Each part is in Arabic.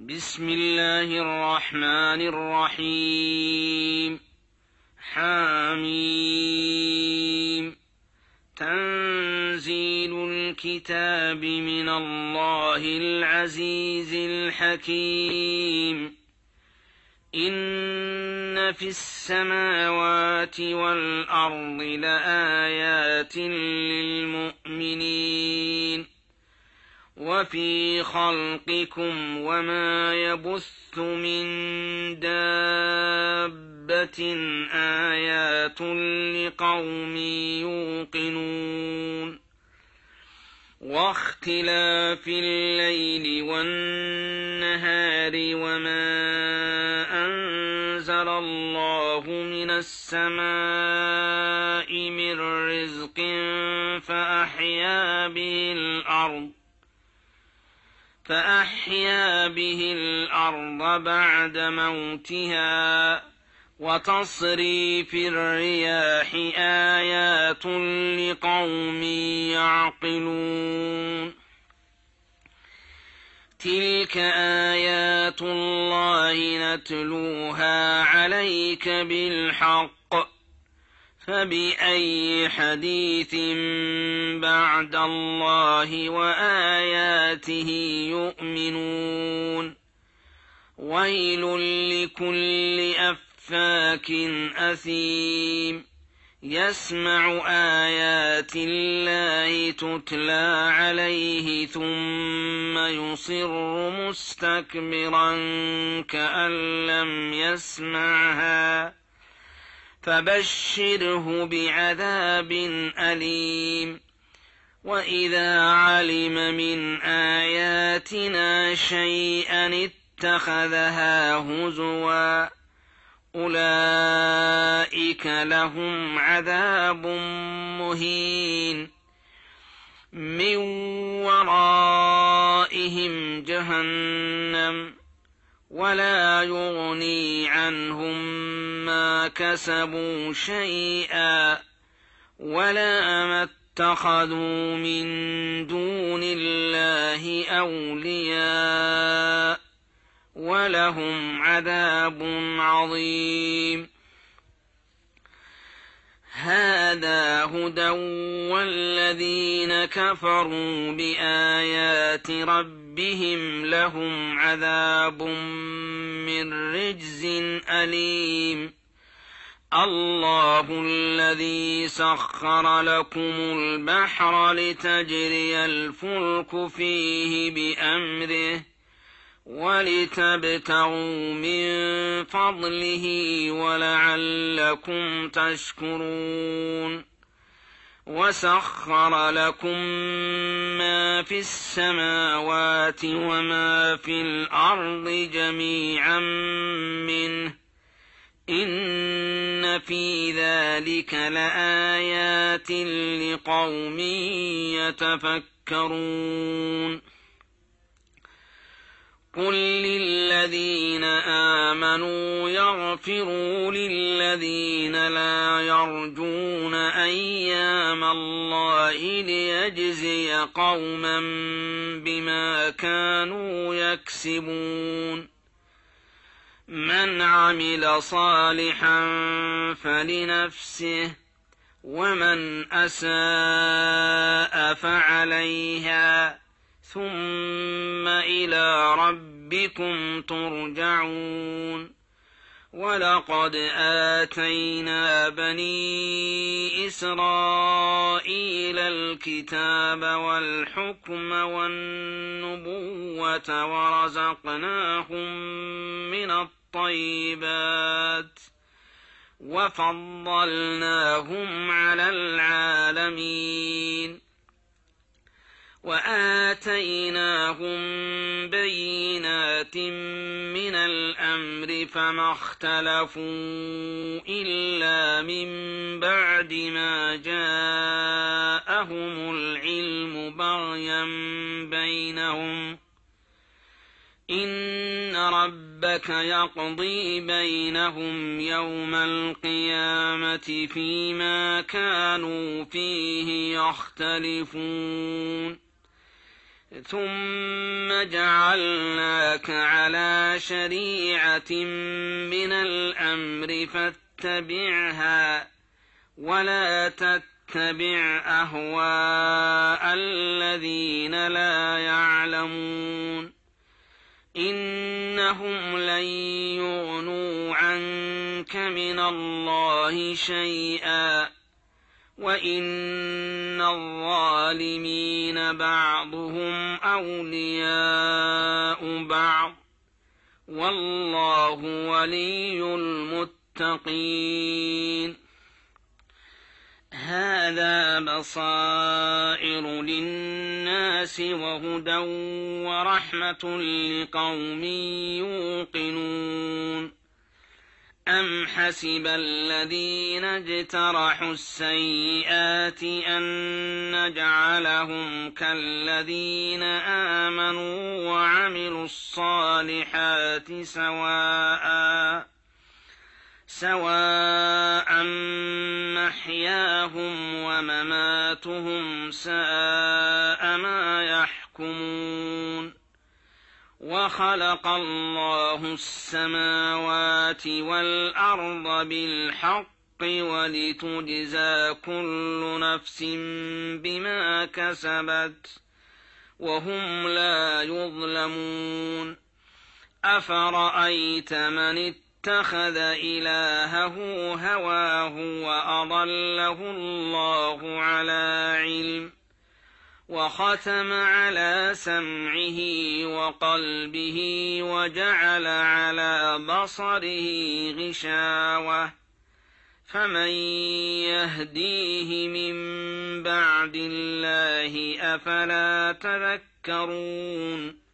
بسم الله الرحمن الرحيم. حميم. تنزيل الكتاب من الله العزيز الحكيم. إن في السماوات والأرض لآيات للمؤمنين وفي خلقكم وما يبث من دابة آيات لقوم يوقنون. واختلاف الليل والنهار وما أنزل الله من السماء من رزق فأحيا به الأرض بعد موتها وتصريف الرياح آيات لقوم يعقلون. تلك آيات الله نتلوها عليك بالحق فبأي حديث بعد الله وآياته يؤمنون. ويل لكل أفاك أثيم يسمع آيات الله تتلى عليه ثم يصر مستكبرا كأن لم يسمعها فبشره بعذاب أليم. وإذا علم من آياتنا شيئا اتخذها هزوا أولئك لهم عذاب مهين من ورائهم جهنم ولا يغني عنهم ما كسبوا شيئا ولا ما اتخذوا من دون الله أولياء ولهم عذاب عظيم. هذا هدى والذين كفروا بآيات ربهم لهم عذاب من رجز أليم. الله الذي سخر لكم البحر لتجري الفلك فيه بأمره ولتبتغوا من فضله ولعلكم تشكرون. وسخر لكم ما في السماوات وما في الأرض جميعا منه إن في ذلك لآيات لقوم يتفكرون. قل للذين آمنوا يغفروا للذين لا يرجون أيام الله ليجزي قوما بما كانوا يكسبون. من عمل صالحا فلنفسه ومن أساء فعليها ثم إلى ربكم ترجعون. ولقد آتينا بني إسرائيل الكتاب والحكم والنبوة ورزقناهم من الطيبات وفضلناهم على العالمين وآتيناهم بينات من الأمر فما اختلفوا إلا من بعد ما جاءهم العلم بغيا بينهم. إن ربك يقضي بينهم يوم القيامة فيما كانوا فيه يختلفون. ثم جعلناك جاءك على شريعة من الأمر فاتبعها ولا تتبع أهواء الذين لا يعلمون إنهم لن يغنوا عنك من الله شيئا وإن الظالمين بعضهم أولياء بعض والله ولي المتقين هذا بصائر للناس وهدى ورحمة لقوم يوقنون أم حسب الذين اجترحوا السيئات أن نجعلهم كالذين آمنوا وعملوا الصالحات سواء محياهم ومماتهم ساء ما يحكمون وخلق الله السماوات والأرض بالحق ولتجزى كل نفس بما كسبت وهم لا يظلمون أفرأيت من اتخذ إلهه هواه وأضله الله على علم وختم على سمعه وقلبه وجعل على بصره غشاوة فمن يهديه من بعد الله أفلا تذكرون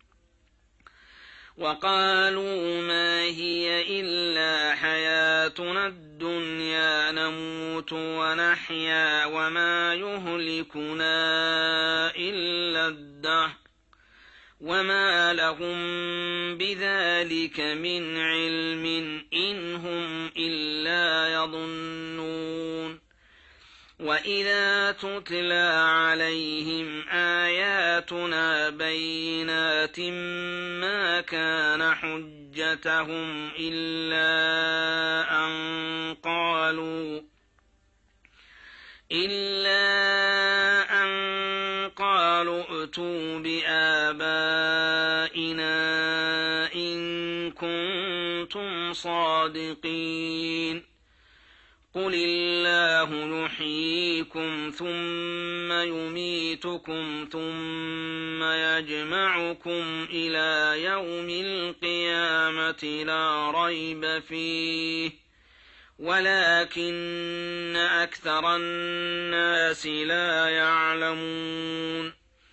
وقالوا ما هي إلا حياتنا الدنيا نموت ونحيا وما يهلكنا إلا الدهر وما لهم بذلك من علم إن هم إلا يظنون وإذا تتلى عليهم آياتنا بينات ما كان حجتهم إلا أن قالوا ائتوا بآبائنا إن كنتم صادقين قل الله يحييكم ثم يميتكم ثم يجمعكم إلى يوم القيامة لا ريب فيه ولكن أكثر الناس لا يعلمون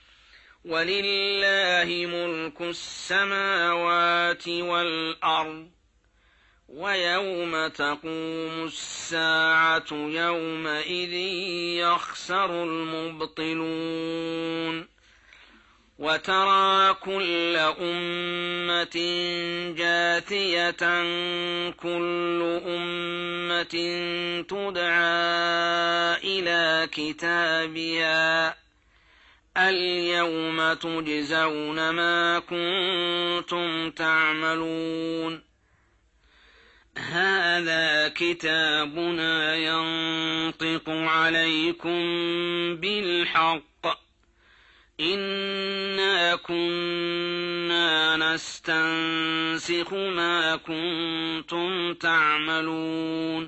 ولله ملك السماوات والأرض ويوم تقوم الساعة يومئذ يخسر المبطلون وترى كل أمة جاثية كل أمة تدعى إلى كتابها اليوم تجزون ما كنتم تعملون هذا كتابنا ينطق عليكم بالحق إنا كنا نستنسخ ما كنتم تعملون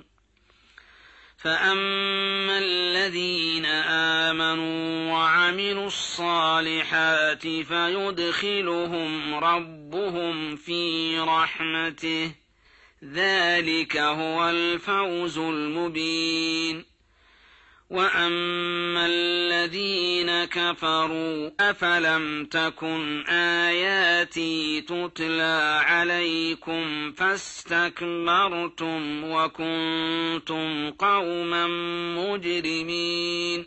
فأما الذين آمنوا وعملوا الصالحات فيدخلهم ربهم في رحمته ذلك هو الفوز المبين وأما الذين كفروا أفلم تكن آياتي تتلى عليكم فاستكبرتم وكنتم قوما مجرمين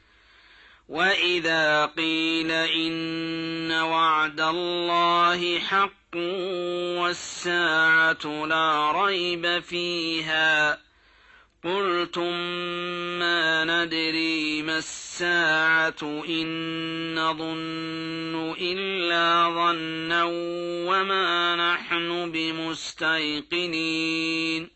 وإذا قيل إن وعد الله حق والساعة لا ريب فيها قلتم ما ندري ما الساعة إن نظن إلا ظنا وما نحن بمستيقنين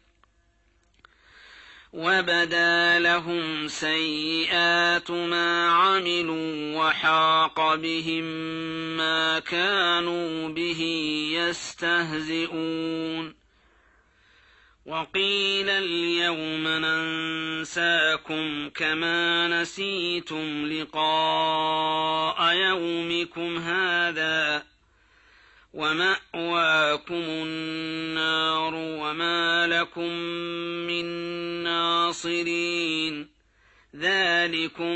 وبدا لهم سيئات ما عملوا وحاق بهم ما كانوا به يستهزئون وقيل اليوم ننساكم كما نسيتم لقاء يومكم هذا ومأواكم النار وما لكم من ناصرين ذلكم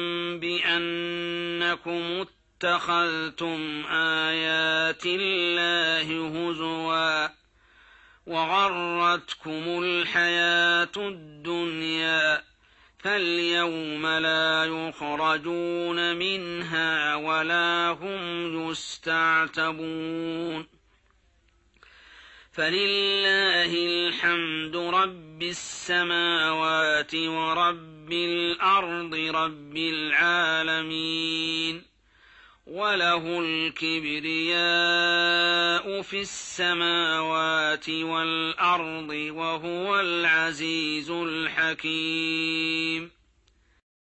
بأنكم اتخذتم آيات الله هزوا وغرتكم الحياة الدنيا فاليوم لا يخرجون منها ولا هم يستعتبون فلله الحمد رب السماوات ورب الأرض رب العالمين وله الكبرياء في السماوات والأرض وهو العزيز الحكيم